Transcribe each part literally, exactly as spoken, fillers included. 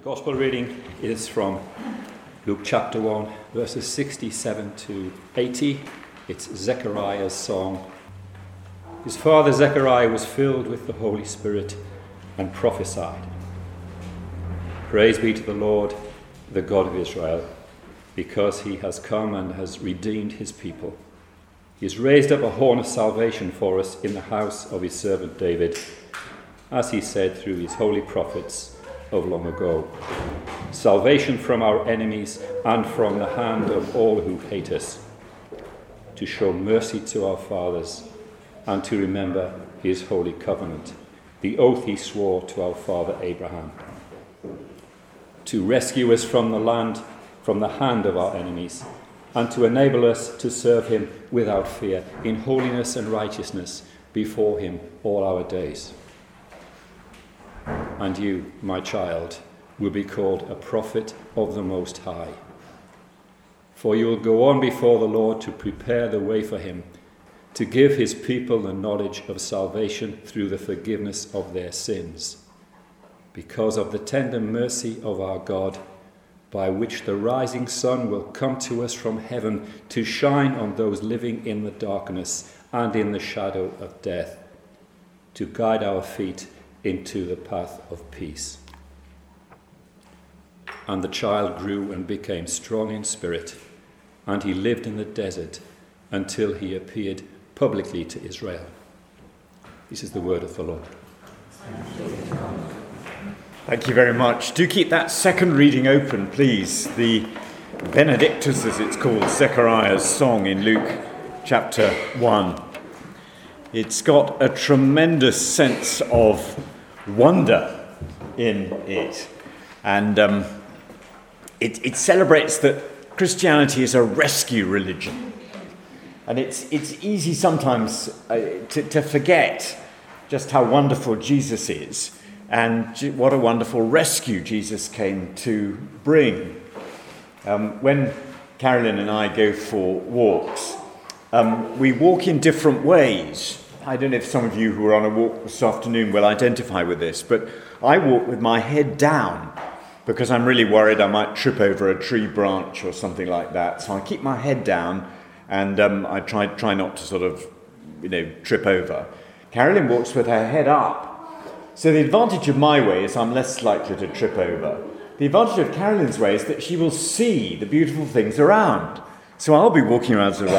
Gospel reading is from Luke chapter one, verses sixty-seven to eighty. It's Zechariah's song. His father Zechariah was filled with the Holy Spirit and prophesied. Praise be to the Lord, the God of Israel, because he has come and has redeemed his people. He has raised up a horn of salvation for us in the house of his servant David, as he said through his holy prophets of long ago. Salvation from our enemies and from the hand of all who hate us, to show mercy to our fathers and to remember his holy covenant, the oath he swore to our father Abraham, to rescue us from the land, from the hand of our enemies, and to enable us to serve him without fear, in holiness and righteousness before him all our days. And you, my child, will be called a prophet of the Most High. For you will go on before the Lord to prepare the way for him, to give his people the knowledge of salvation through the forgiveness of their sins, because of the tender mercy of our God, by which the rising sun will come to us from heaven to shine on those living in the darkness and in the shadow of death, to guide our feet into the path of peace. And the child grew and became strong in spirit, and he lived in the desert until he appeared publicly to Israel. This is the word of the Lord. Thank you very much. Do keep that second reading open, please. The Benedictus, as it's called, Zechariah's song in Luke chapter one. It's got a tremendous sense of wonder in it. And um, it, it celebrates that Christianity is a rescue religion. And it's it's easy sometimes uh, to, to forget just how wonderful Jesus is and what a wonderful rescue Jesus came to bring. Um, when Carolyn and I go for walks, um, we walk in different ways. I don't know if some of you who are on a walk this afternoon will identify with this, but I walk with my head down because I'm really worried I might trip over a tree branch or something like that. So I keep my head down and um, I try try not to sort of, you know, trip over. Carolyn walks with her head up. So the advantage of my way is I'm less likely to trip over. The advantage of Carolyn's way is that she will see the beautiful things around. So I'll be walking around sort of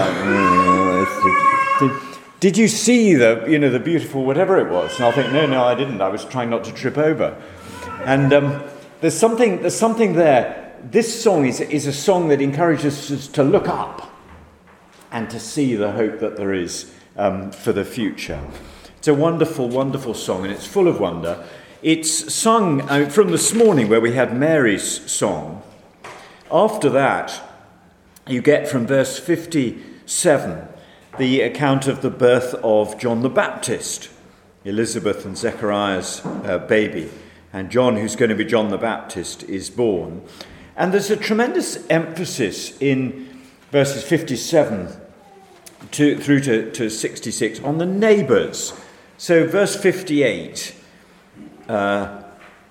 like, did you see the, you know, the beautiful whatever it was? And I'll think, no, no, I didn't. I was trying not to trip over. And um, there's something, there's something there. This song is is a song that encourages us to look up and to see the hope that there is um, for the future. It's a wonderful, wonderful song, and it's full of wonder. It's sung uh, from this morning where we had Mary's song. After that, you get from verse fifty-seven the account of the birth of John the Baptist, Elizabeth and Zechariah's uh, baby. And John, who's going to be John the Baptist, is born. And there's a tremendous emphasis in verses fifty-seven to, through to, to sixty-six on the neighbours. So verse fifty-eight, uh,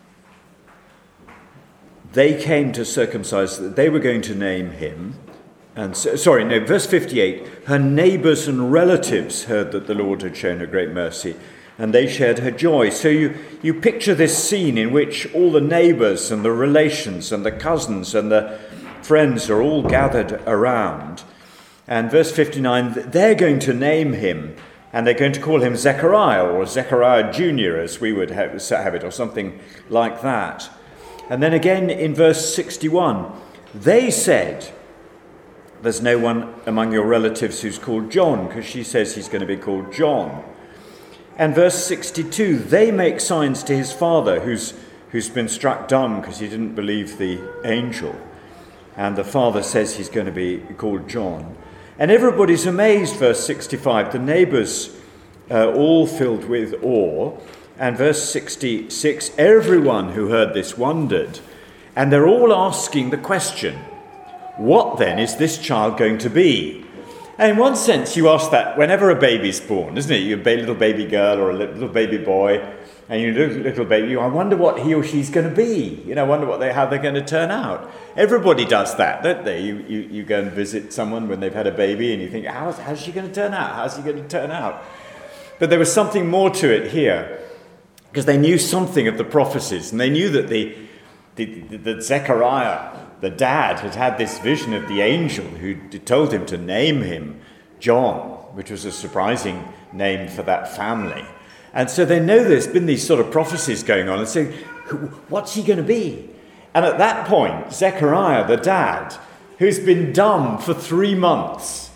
they came to circumcise, they were going to name him. And so, sorry, no, verse fifty-eight, her neighbours and relatives heard that the Lord had shown her great mercy, and they shared her joy. So you, you picture this scene in which all the neighbours and the relations and the cousins and the friends are all gathered around. And verse fifty-nine, they're going to name him, and they're going to call him Zechariah, or Zechariah Junior, as we would have it, or something like that. And then again in verse sixty-one, they said, there's no one among your relatives who's called John, because she says he's going to be called John. And verse sixty-two, they make signs to his father, who's who's been struck dumb because he didn't believe the angel. And the father says he's going to be called John. And everybody's amazed, verse sixty-five. The neighbours uh, all filled with awe. And verse sixty-six, everyone who heard this wondered. And they're all asking the question, what then is this child going to be? And in one sense, you ask that whenever a baby's born, isn't it? You're a little baby girl or a little baby boy, and you look at a little baby, you I wonder what he or she's going to be. You know, I wonder what they, how they're going to turn out. Everybody does that, don't they? You, you, you go and visit someone when they've had a baby and you think, how's, how's she going to turn out? How's he going to turn out? But there was something more to it here, because they knew something of the prophecies, and they knew that the, the, the, the Zechariah, the dad, had had this vision of the angel who told him to name him John, which was a surprising name for that family. And so they know there's been these sort of prophecies going on and saying, what's he going to be? And at that point, Zechariah, the dad, who's been dumb for three months,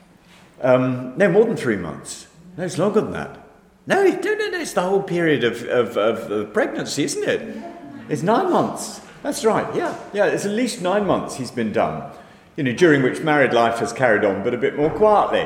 um, no, more than three months, no, it's longer than that. No, no, no, no, it's the whole period of, of, of, of pregnancy, isn't it? It's nine months. That's right, yeah. Yeah, it's at least nine months he's been dumb, you know, during which married life has carried on, but a bit more quietly.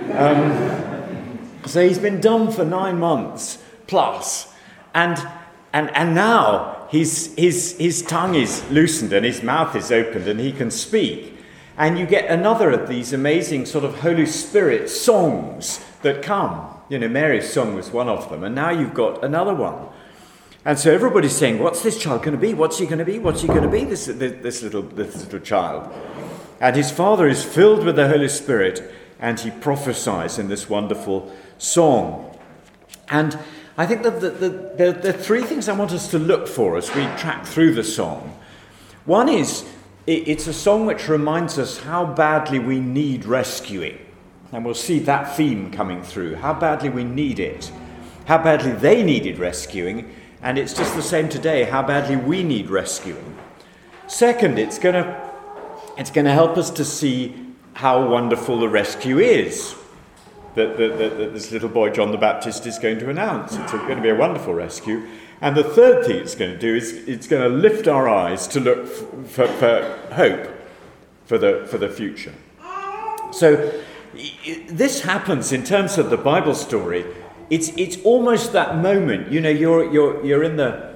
Um, so he's been dumb for nine months plus. And and and now his, his, his tongue is loosened and his mouth is opened and he can speak. And you get another of these amazing sort of Holy Spirit songs that come. You know, Mary's song was one of them, and now you've got another one. And so everybody's saying, what's this child going to be? What's he going to be? What's he going to be, this, this, little, this little child? And his father is filled with the Holy Spirit, and he prophesies in this wonderful song. And I think that the, the, the, the three things I want us to look for as we track through the song. One is, it, it's a song which reminds us how badly we need rescuing. And we'll see that theme coming through, how badly we need it, how badly they needed rescuing, and it's just the same today, how badly we need rescuing. Second, it's going to it's going to help us to see how wonderful the rescue is that, that, that, that this little boy John the Baptist is going to announce. It's going to be a wonderful rescue. And the third thing it's going to do is it's going to lift our eyes to look for, for hope for the for the future. So this happens in terms of the Bible story. It's it's almost that moment, you know, you're you're you're in the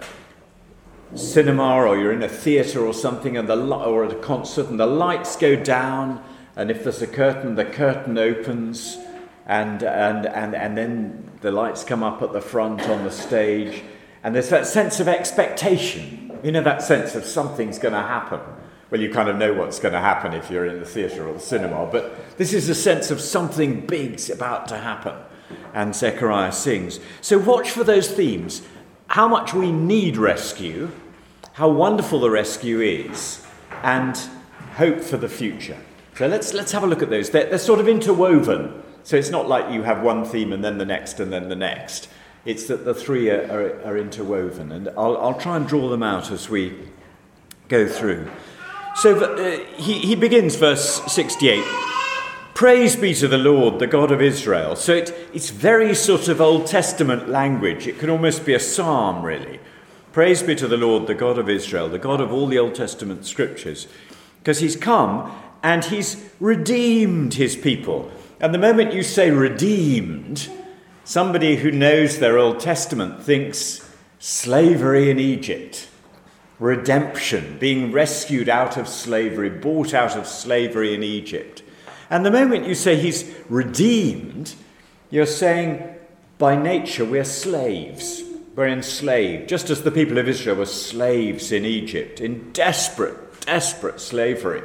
cinema or you're in a theatre or something, and the or at a concert, and the lights go down, and if there's a curtain, the curtain opens, and and and and then the lights come up at the front on the stage, and there's that sense of expectation, you know, that sense of something's going to happen. Well, you kind of know what's going to happen if you're in the theatre or the cinema, but this is a sense of something big's about to happen. And Zechariah sings. So watch for those themes. How much we need rescue, how wonderful the rescue is, and hope for the future. So let's let's have a look at those. They're, they're sort of interwoven. So it's not like you have one theme and then the next and then the next. It's that the three are, are, are interwoven. And I'll, I'll try and draw them out as we go through. So uh, he, he begins verse sixty-eight. Praise be to the Lord, the God of Israel. So it, it's very sort of Old Testament language. It could almost be a psalm, really. Praise be to the Lord, the God of Israel, the God of all the Old Testament scriptures. Because he's come and he's redeemed his people. And the moment you say redeemed, somebody who knows their Old Testament thinks slavery in Egypt. Redemption, being rescued out of slavery, bought out of slavery in Egypt. And the moment you say he's redeemed, you're saying by nature we're slaves. We're enslaved, just as the people of Israel were slaves in Egypt, in desperate, desperate slavery.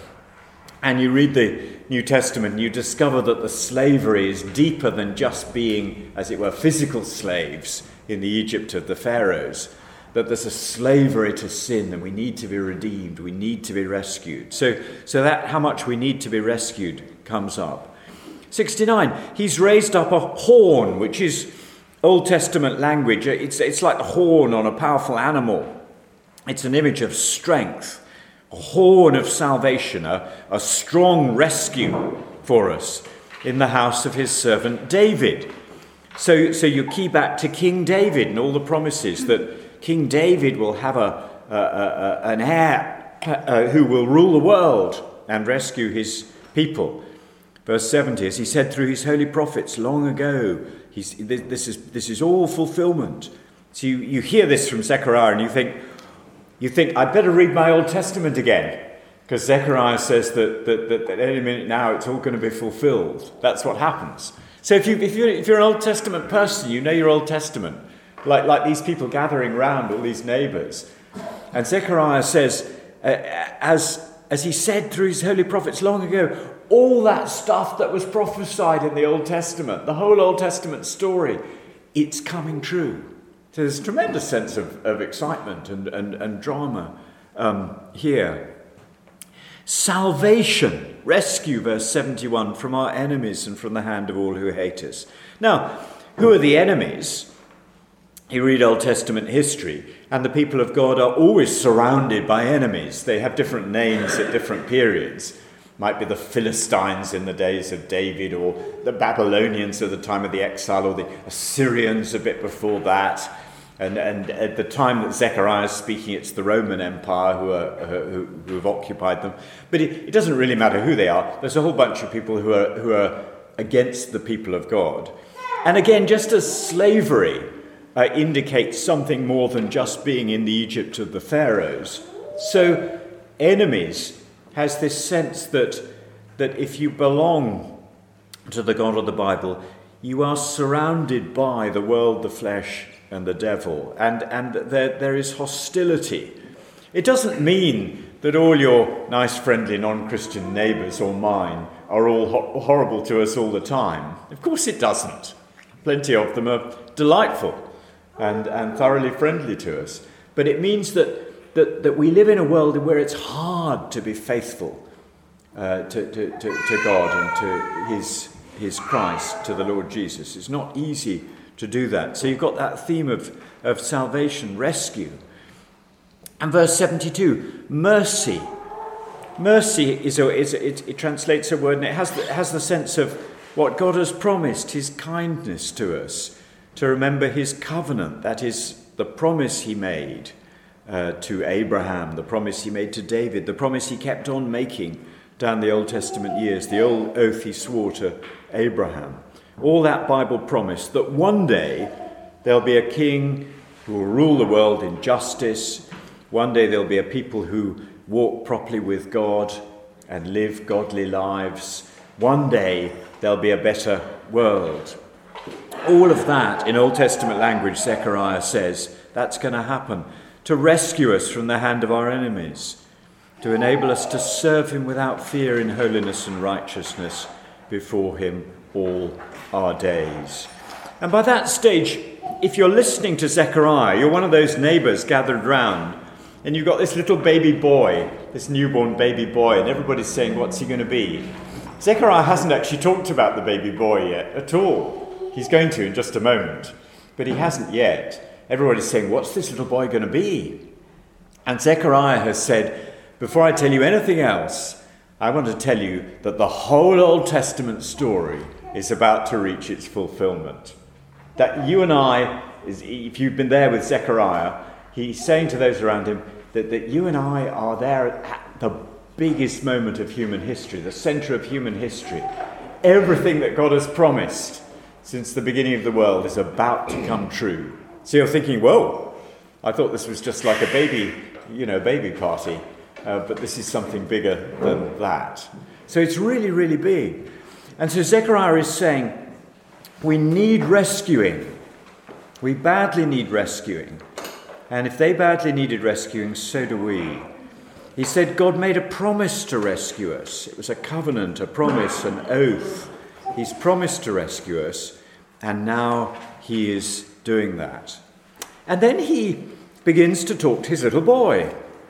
And you read the New Testament and you discover that the slavery is deeper than just being, as it were, physical slaves in the Egypt of the pharaohs. That there's a slavery to sin and we need to be redeemed, we need to be rescued. So, so that how much we need to be rescued comes up. sixty-nine, he's raised up a horn, which is Old Testament language. It's, it's like the horn on a powerful animal. It's an image of strength, a horn of salvation, a, a strong rescue for us in the house of his servant David. So, so you key back to King David and all the promises that King David will have a, a, a an heir uh, who will rule the world and rescue his people. Verse seventy, as he said through his holy prophets long ago, he's, this is this is all fulfillment. So you, you hear this from Zechariah and you think, you think I'd better read my Old Testament again, because Zechariah says that, that, that, that any minute now it's all going to be fulfilled. That's what happens. So if, you, if, you're, if you're an Old Testament person, you know your Old Testament. like, like these people gathering round, all these neighbours. And Zechariah says, uh, as, as he said through his holy prophets long ago, all that stuff that was prophesied in the Old Testament, the whole Old Testament story, it's coming true. So there's a tremendous sense of, of excitement and, and, and drama um, here. Salvation, rescue, verse seventy-one, from our enemies and from the hand of all who hate us. Now, who are the enemies? You read Old Testament history, and the people of God are always surrounded by enemies. They have different names at different periods. Might be the Philistines in the days of David, or the Babylonians at the time of the exile, or the Assyrians a bit before that. And, and at the time that Zechariah is speaking, it's the Roman Empire who, are, who, who have occupied them. But it, it doesn't really matter who they are. There's a whole bunch of people who are, who are against the people of God. And again, just as slavery uh, indicates something more than just being in the Egypt of the pharaohs, so enemies has this sense that, that if you belong to the God of the Bible, you are surrounded by the world, the flesh, and the devil, and, and there, there is hostility. It doesn't mean that all your nice, friendly, non-Christian neighbours or mine are all ho- horrible to us all the time. Of course it doesn't. Plenty of them are delightful and, and thoroughly friendly to us. But it means that, that, that we live in a world where it's hard to be faithful uh, to, to, to, to God and to his, his Christ, to the Lord Jesus. It's not easy to do that. So you've got that theme of, of salvation, rescue. And verse seventy-two, mercy. Mercy is, a, is a, it, it translates a word, and it has the, it has the sense of what God has promised, his kindness to us, to remember his covenant, that is the promise he made uh, to Abraham, the promise he made to David, the promise he kept on making down the Old Testament years, the old oath he swore to Abraham. All that Bible promise that one day there'll be a king who will rule the world in justice. One day there'll be a people who walk properly with God and live godly lives. One day there'll be a better world. All of that, in Old Testament language, Zechariah says, that's going to happen to rescue us from the hand of our enemies, to enable us to serve him without fear in holiness and righteousness before him all our days. And by that stage, if you're listening to Zechariah, you're one of those neighbours gathered round, and you've got this little baby boy, this newborn baby boy, and everybody's saying, what's he going to be? Zechariah hasn't actually talked about the baby boy yet at all. He's going to in just a moment, but he hasn't yet. Everybody's saying, what's this little boy going to be? And Zechariah has said, before I tell you anything else, I want to tell you that the whole Old Testament story is about to reach its fulfillment. That you and I, if you've been there with Zechariah, he's saying to those around him that, that you and I are there at the biggest moment of human history, the centre of human history. Everything that God has promised since the beginning of the world is about to come true. So you're thinking, whoa, I thought this was just like a baby, you know, baby party, uh, but this is something bigger than that. So it's really, really big. And so Zechariah is saying, we need rescuing. We badly need rescuing. And if they badly needed rescuing, so do we. He said God made a promise to rescue us. It was a covenant, a promise, an oath. He's promised to rescue us, and now he is doing that. And then he begins to talk to his little boy.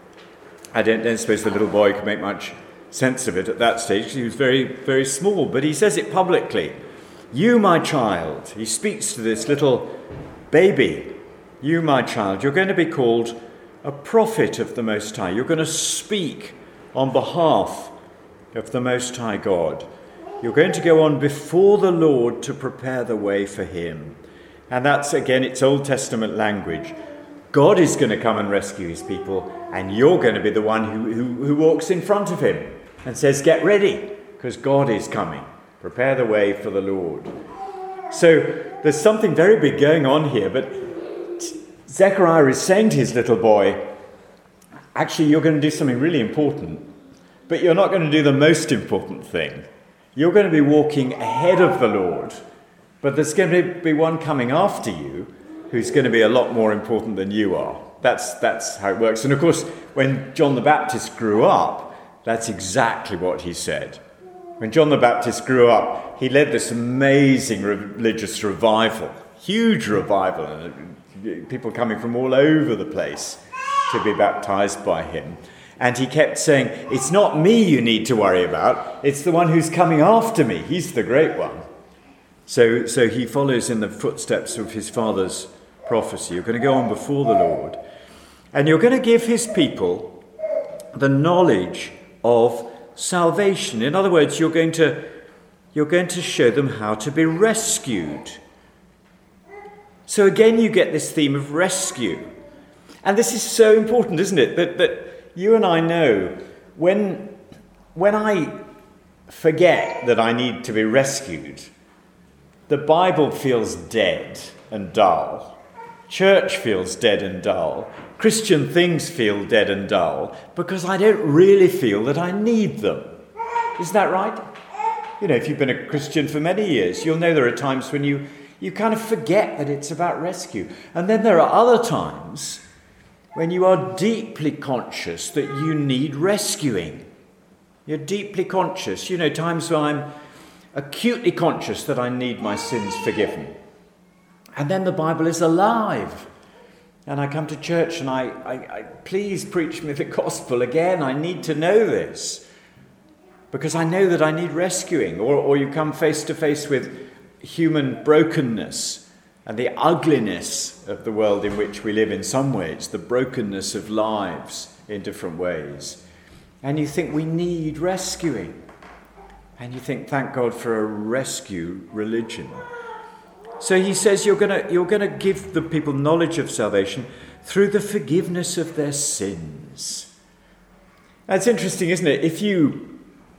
I don't, don't suppose the little boy could make much sense of it at that stage. He was very, very small, but he says it publicly. You, my child, he speaks to this little baby. You, my child, you're going to be called a prophet of the Most High. You're going to speak on behalf of the Most High God. You're going to go on before the Lord to prepare the way for him. And that's, again, it's Old Testament language. God is going to come and rescue his people, and you're going to be the one who, who, who walks in front of him and says, get ready, because God is coming. Prepare the way for the Lord. So there's something very big going on here, but Zechariah is saying to his little boy, actually, you're going to do something really important, but you're not going to do the most important thing. You're going to be walking ahead of the Lord, but there's going to be one coming after you who's going to be a lot more important than you are. That's, that's how it works. And of course, when John the Baptist grew up, that's exactly what he said. When John the Baptist grew up, he led this amazing religious revival, huge revival, and people coming from all over the place to be baptized by him. And he kept saying, it's not me you need to worry about, it's the one who's coming after me. He's the great one. So, so he follows in the footsteps of his father's prophecy. You're going to go on before the Lord, and you're going to give his people the knowledge of salvation. In other words, you're going to, you're going to show them how to be rescued. So again, you get this theme of rescue. And this is so important, isn't it? That, that you and I know when, when I forget that I need to be rescued, the Bible feels dead and dull. Church feels dead and dull. Christian things feel dead and dull because I don't really feel that I need them. Isn't that right? You know, if you've been a Christian for many years, you'll know there are times when you, you kind of forget that it's about rescue. And then there are other times when you are deeply conscious that you need rescuing. You're deeply conscious. You know, times when I'm acutely conscious that I need my sins forgiven. And then the Bible is alive. And I come to church and I, I, I please preach me the gospel again. I need to know this because I know that I need rescuing. Or, or you come face to face with human brokenness and the ugliness of the world in which we live in some ways, the brokenness of lives in different ways. And you think we need rescuing. And you think, thank God for a rescue religion. So he says you're going to you're going to give the people knowledge of salvation through the forgiveness of their sins. That's interesting, isn't it? If you,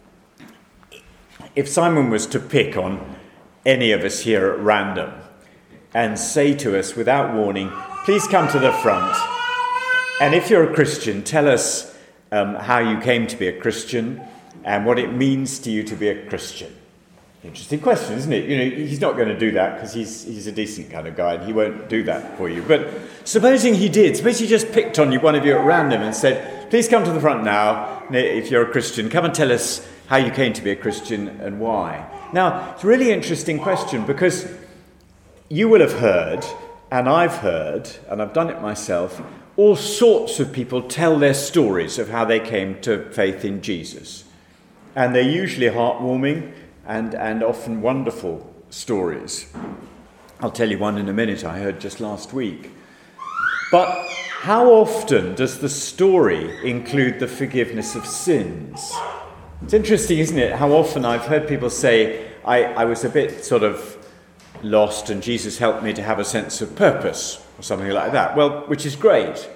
if Simon was to pick on any of us here at random and say to us without warning, please come to the front, and if you're a Christian, tell us um, how you came to be a Christian and what it means to you to be a Christian. Interesting question, isn't it? You know, he's not going to do that because he's he's a decent kind of guy and he won't do that for you. But supposing he did, suppose he just picked on you, one of you at random, and said, please come to the front now, if you're a Christian. Come and tell us how you came to be a Christian and why. Now, it's a really interesting question because you will have heard, and I've heard, and I've done it myself, all sorts of people tell their stories of how they came to faith in Jesus. And they're usually heartwarming and, and often wonderful stories. I'll tell you one in a minute I heard just last week. But how often does the story include the forgiveness of sins? It's interesting, isn't it, how often I've heard people say, I, I was a bit sort of lost and Jesus helped me to have a sense of purpose, or something like that. Well, which is great.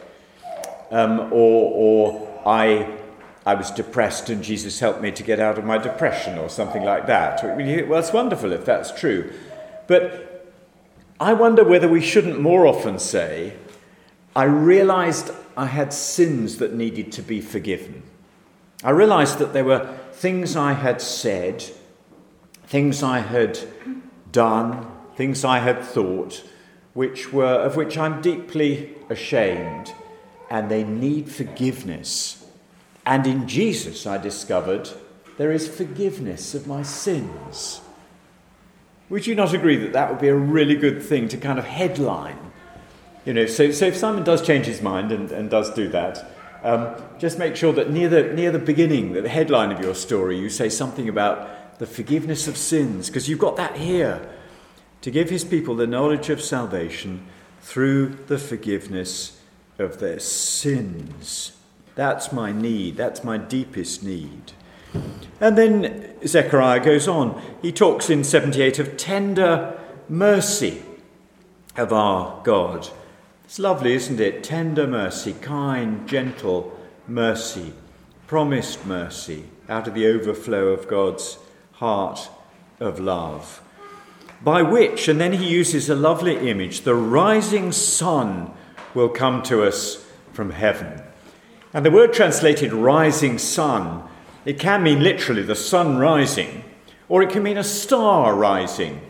Um, or or I... I was depressed and Jesus helped me to get out of my depression or something like that. Well, it's wonderful if that's true. But I wonder whether we shouldn't more often say, I realized I had sins that needed to be forgiven. I realized that there were things I had said, things I had done, things I had thought, which were of which I'm deeply ashamed, and they need forgiveness. And in Jesus, I discovered, there is forgiveness of my sins. Would you not agree that that would be a really good thing to kind of headline? You know, so, so if Simon does change his mind and, and does do that, um, just make sure that near the near the beginning, the headline of your story, you say something about the forgiveness of sins, because you've got that here, to give his people the knowledge of salvation through the forgiveness of their sins. That's my need. That's my deepest need. And then Zechariah goes on. He talks in seventy-eight of tender mercy of our God. It's lovely, isn't it? Tender mercy, kind, gentle mercy, promised mercy out of the overflow of God's heart of love. By which, and then he uses a lovely image, the rising sun will come to us from heaven. And the word translated rising sun, it can mean literally the sun rising, or it can mean a star rising.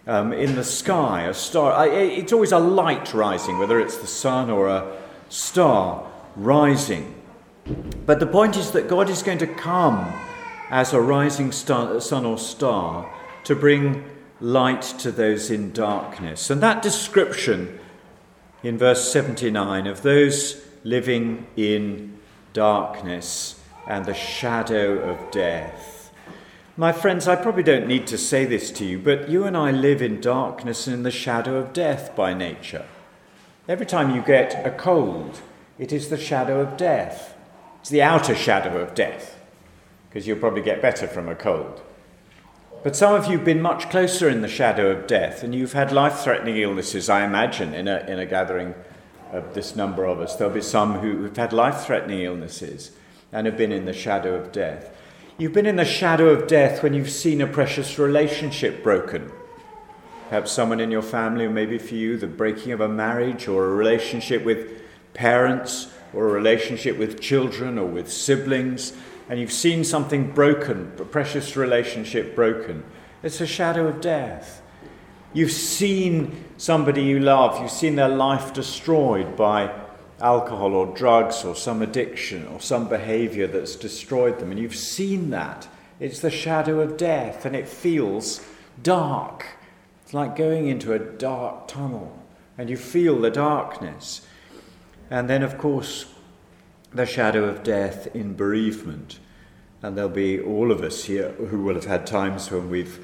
um, in the sky, a star. I, it's always a light rising, whether it's the sun or a star rising. But the point is that God is going to come as a rising star, sun or star to bring light to those in darkness. And that description in verse seventy-nine of those living in darkness and the shadow of death. My friends, I probably don't need to say this to you, but you and I live in darkness and in the shadow of death by nature. Every time you get a cold, it is the shadow of death. It's the outer shadow of death, because you'll probably get better from a cold. But some of you have been much closer in the shadow of death, and you've had life-threatening illnesses, I imagine, in a, in a gathering of this number of us. There'll be some who have had life-threatening illnesses and have been in the shadow of death. You've been in the shadow of death when you've seen a precious relationship broken. Perhaps someone in your family, or maybe for you, the breaking of a marriage or a relationship with parents or a relationship with children or with siblings, and you've seen something broken, a precious relationship broken. It's a shadow of death. You've seen somebody you love, you've seen their life destroyed by alcohol or drugs or some addiction or some behavior that's destroyed them, and you've seen that. It's the shadow of death, and it feels dark. It's like going into a dark tunnel, and you feel the darkness. And then, of course, the shadow of death in bereavement. And there'll be all of us here who will have had times when we've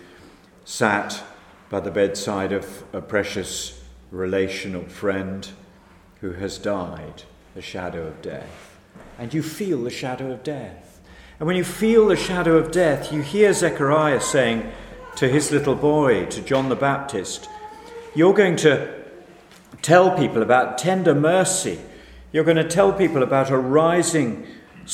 sat by the bedside of a precious relational friend who has died, the shadow of death. And you feel the shadow of death. And when you feel the shadow of death, you hear Zechariah saying to his little boy, to John the Baptist, you're going to tell people about tender mercy. You're going to tell people about a rising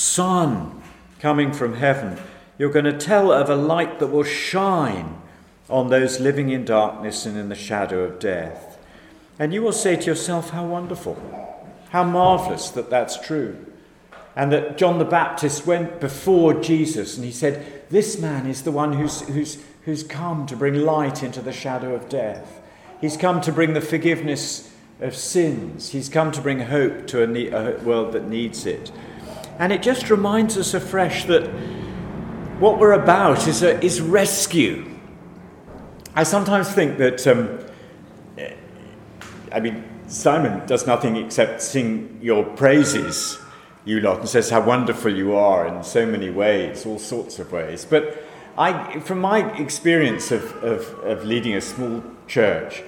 sun coming from heaven. You're going to tell of a light that will shine on those living in darkness and in the shadow of death. And you will say to yourself, how wonderful, how marvellous that that's true. And that John the Baptist went before Jesus and he said, this man is the one who's, who's, who's come to bring light into the shadow of death. He's come to bring the forgiveness of sins. He's come to bring hope to a, ne- a world that needs it. And it just reminds us afresh that what we're about is, a, is rescue. I sometimes think that, um, I mean, Simon does nothing except sing your praises, you lot, and says how wonderful you are in so many ways, all sorts of ways. But I, from my experience of, of, of leading a small church,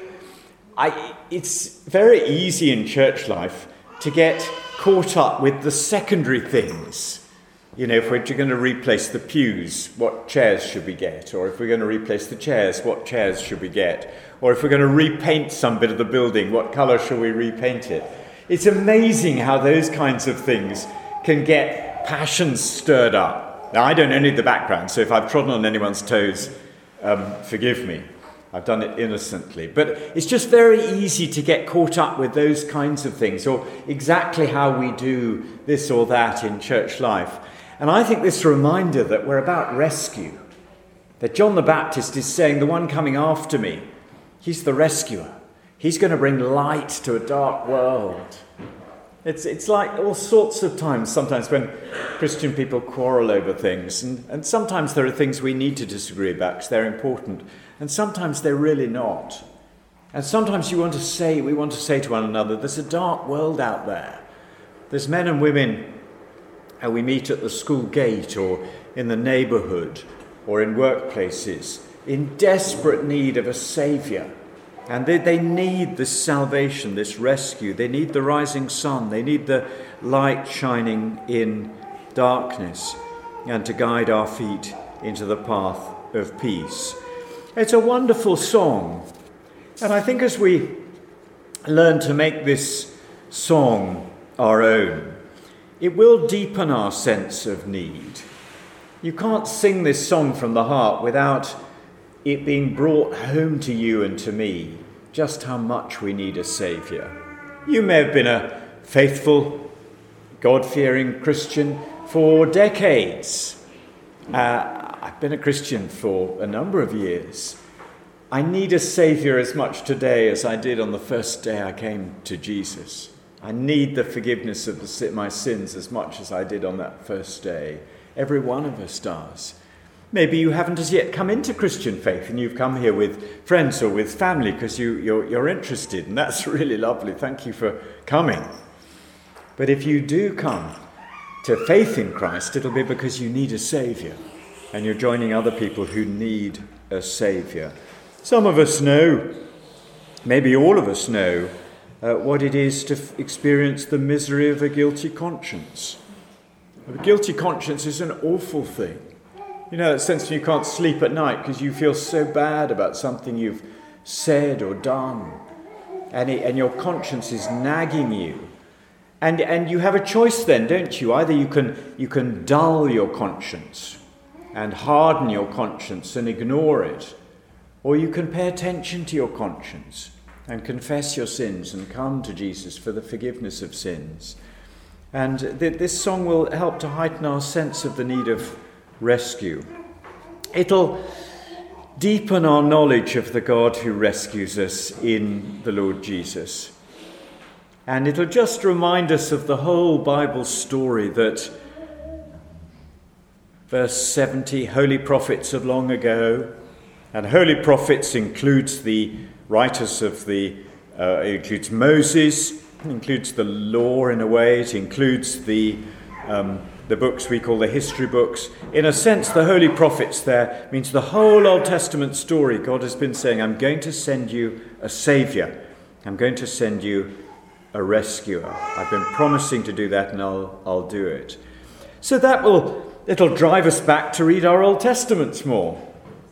I, it's very easy in church life to get caught up with the secondary things. You know, if we're going to replace the pews, what chairs should we get? Or if we're going to replace the chairs, what chairs should we get? Or if we're going to repaint some bit of the building, what colour shall we repaint it? It's amazing how those kinds of things can get passions stirred up. Now, I don't know the background, so if I've trodden on anyone's toes, um, forgive me. I've done it innocently. But it's just very easy to get caught up with those kinds of things, or exactly how we do this or that in church life. And I think this reminder that we're about rescue, that John the Baptist is saying, the one coming after me, he's the rescuer. He's going to bring light to a dark world. It's it's like all sorts of times, sometimes when Christian people quarrel over things, and, and sometimes there are things we need to disagree about because they're important, and sometimes they're really not. And sometimes you want to say, we want to say to one another, there's a dark world out there. There's men and women, and we meet at the school gate or in the neighbourhood or in workplaces, in desperate need of a saviour. And they, they need this salvation, this rescue. They need the rising sun. They need the light shining in darkness and to guide our feet into the path of peace. It's a wonderful song. And I think as we learn to make this song our own, it will deepen our sense of need. You can't sing this song from the heart without it being brought home to you and to me, just how much we need a saviour. You may have been a faithful, God-fearing Christian for decades. Uh, I've been a Christian for a number of years. I need a Saviour as much today as I did on the first day I came to Jesus. I need the forgiveness of the, my sins as much as I did on that first day. Every one of us does. Maybe you haven't as yet come into Christian faith and you've come here with friends or with family because you, you're, you're interested, and that's really lovely. Thank you for coming. But if you do come to faith in Christ, it'll be because you need a Saviour and you're joining other people who need a Saviour. Some of us know, maybe all of us know, uh, what it is to f- experience the misery of a guilty conscience. A guilty conscience is an awful thing. You know, that sense when you can't sleep at night because you feel so bad about something you've said or done, and, it, and your conscience is nagging you. And, and you have a choice then, don't you? Either you can, you can dull your conscience and harden your conscience and ignore it, or you can pay attention to your conscience and confess your sins and come to Jesus for the forgiveness of sins. And th- this song will help to heighten our sense of the need of rescue. It'll deepen our knowledge of the God who rescues us in the Lord Jesus. And it'll just remind us of the whole Bible story that verse seventy, holy prophets of long ago, and holy prophets includes the writers of the, uh, it includes Moses, it includes the law in a way, it includes the um, the books we call the history books. In a sense, the holy prophets there means the whole Old Testament story. God has been saying, I'm going to send you a saviour. I'm going to send you a rescuer. I've been promising to do that, and I'll, I'll do it. So that will, it'll drive us back to read our Old Testaments more.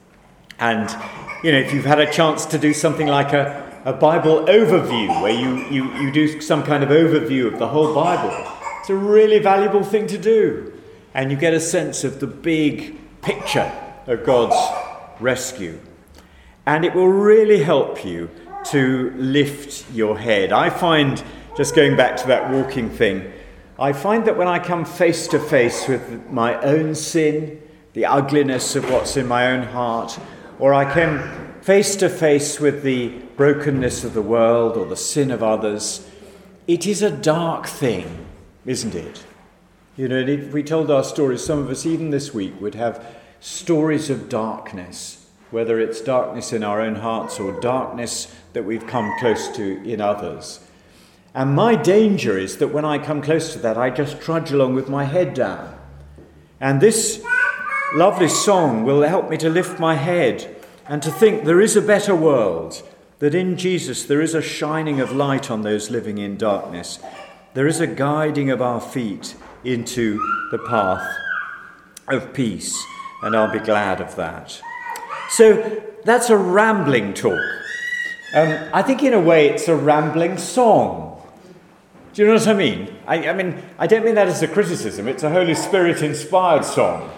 And, you know, if you've had a chance to do something like a, a Bible overview, where you, you, you do some kind of overview of the whole Bible, it's a really valuable thing to do. And you get a sense of the big picture of God's rescue. And it will really help you to lift your head. I find, just going back to that walking thing, I find that when I come face to face with my own sin, the ugliness of what's in my own heart, or I come face to face with the brokenness of the world or the sin of others, it is a dark thing, isn't it? You know, if we told our stories, some of us even this week would have stories of darkness, whether it's darkness in our own hearts or darkness that we've come close to in others. And my danger is that when I come close to that, I just trudge along with my head down. And this lovely song will help me to lift my head and to think there is a better world, that in Jesus there is a shining of light on those living in darkness. There is a guiding of our feet into the path of peace, and I'll be glad of that. So that's a rambling talk. Um, I think in a way it's a rambling song. Do you know what I mean? I, I mean, I don't mean that as a criticism. It's a Holy Spirit-inspired song.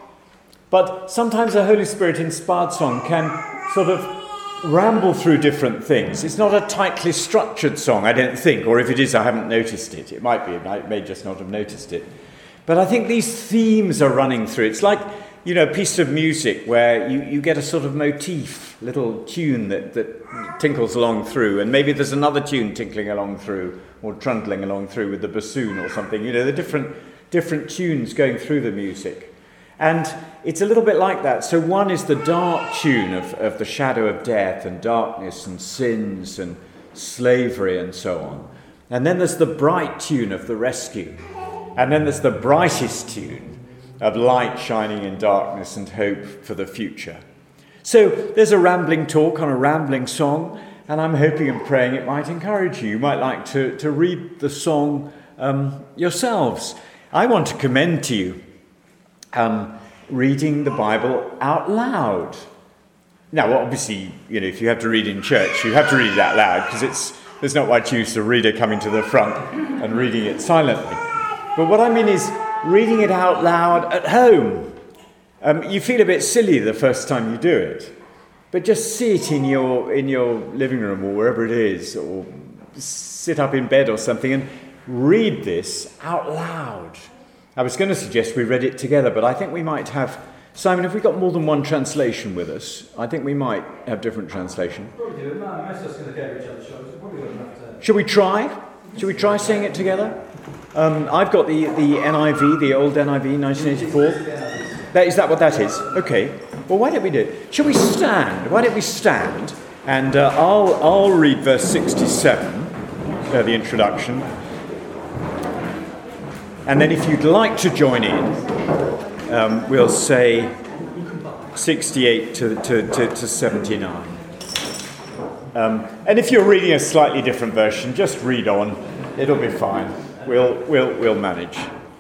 But sometimes a Holy Spirit-inspired song can sort of ramble through different things. It's not a tightly structured song, I don't think, or if it is, I haven't noticed it. It might be, I may just not have noticed it. But I think these themes are running through. It's like, you know, a piece of music where you, you get a sort of motif, little tune that, that tinkles along through, and maybe there's another tune tinkling along through, or trundling along through with the bassoon or something. You know, the different different tunes going through the music. And it's a little bit like that. So one is the dark tune of, of the shadow of death and darkness and sins and slavery and so on. And then there's the bright tune of the rescue. And then there's the brightest tune of light shining in darkness and hope for the future. So there's a rambling talk on a rambling song, and I'm hoping and praying it might encourage you. You might like to, to read the song um, yourselves. I want to commend to you Um, reading the Bible out loud. Now, obviously, you know, if you have to read in church, you have to read it out loud, because it's there's not much use of a reader coming to the front and reading it silently. But what I mean is reading it out loud at home. Um, you feel a bit silly the first time you do it, but just sit in your in your living room or wherever it is, or sit up in bed or something and read this out loud. I was going to suggest we read it together, but I think we might have Simon, if we've got more than one translation with us, I think we might have different translation. Probably do. Most of us going to go to each other's shows. Probably got enough to... Shall we try? Shall we try saying it together? Um, I've got the, the N I V, the old N I V, nineteen eighty-four. That, is that what that is? Okay. Well, why don't we do it? Shall we stand? Why don't we stand? And uh, I'll, I'll read verse sixty-seven, uh, the introduction. And then if you'd like to join in, um, we'll say sixty-eight to, to, to, to seventy-nine. Um, and if you're reading a slightly different version, just read on. It'll be fine. We'll, we'll, we'll manage.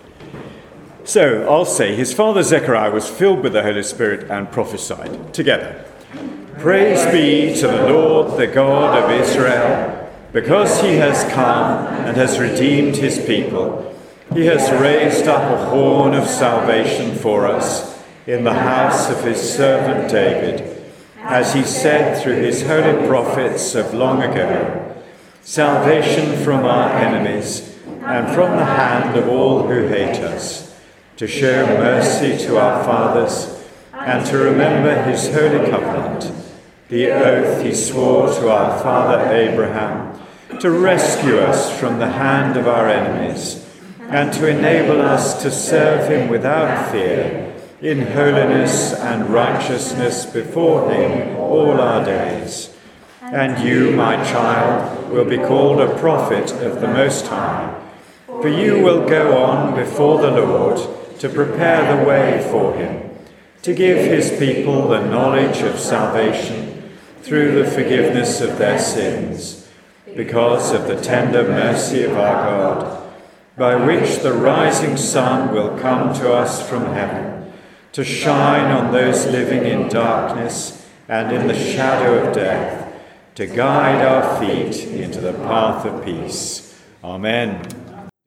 So I'll say, his father Zechariah was filled with the Holy Spirit and prophesied. Together. Praise be to the Lord, the God of Israel, because he has come and has redeemed his people. He has raised up a horn of salvation for us in the house of his servant David, as he said through his holy prophets of long ago, salvation from our enemies and from the hand of all who hate us, to show mercy to our fathers and to remember his holy covenant, the oath he swore to our father Abraham, to rescue us from the hand of our enemies and to enable us to serve him without fear, in holiness and righteousness before him all our days. And you, my child, will be called a prophet of the Most High, for you will go on before the Lord to prepare the way for him, to give his people the knowledge of salvation through the forgiveness of their sins, because of the tender mercy of our God, by which the rising sun will come to us from heaven, to shine on those living in darkness and in the shadow of death, to guide our feet into the path of peace. Amen.